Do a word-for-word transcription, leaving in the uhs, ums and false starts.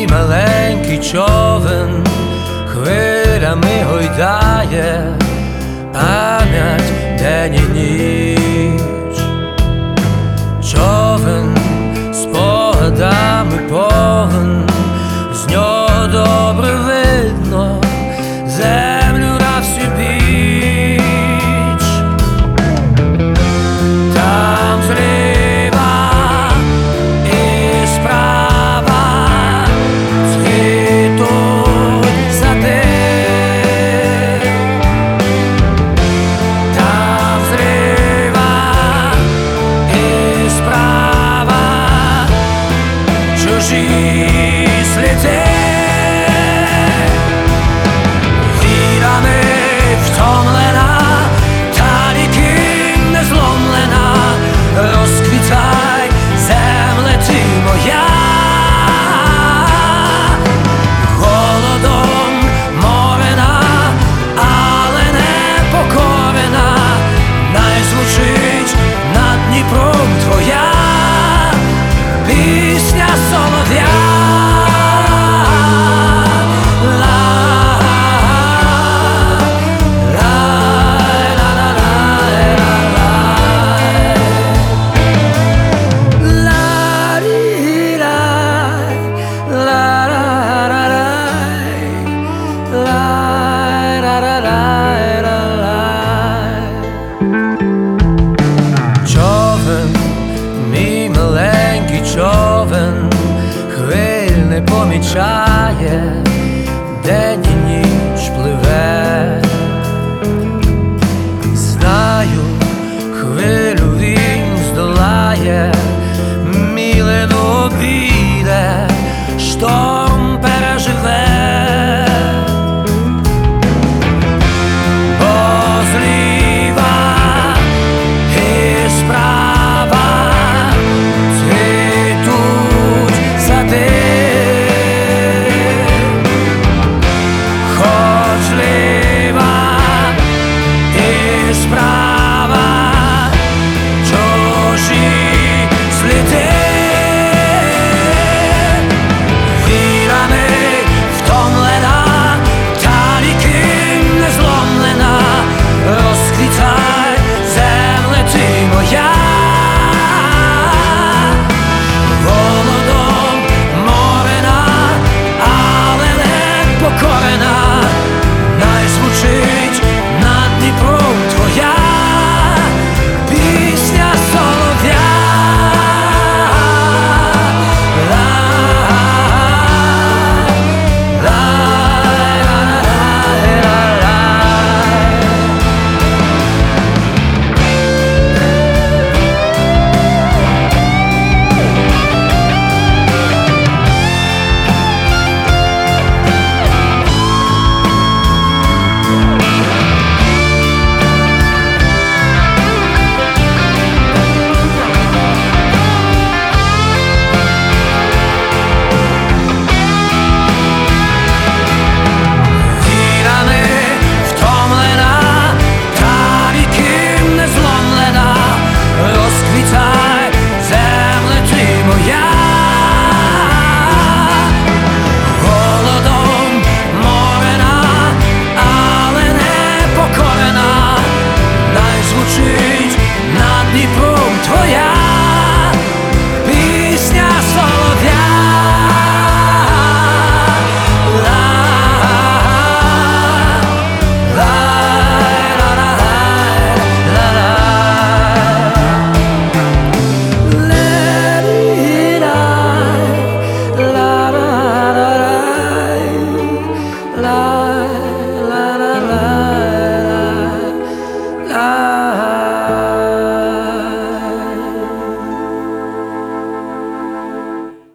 маленький човен хвилями гойдає пам'ять день і ніч. Човен спогадами повен, з нього добре видно землю на всю біч. Там зліва і справа цвітуть сади. Там зліва і справа чужі сліди. Човен хвиль не помічає, день і ніч пливе. Знаю, хвилю він здолає, мілину обійде, шторм переживе. La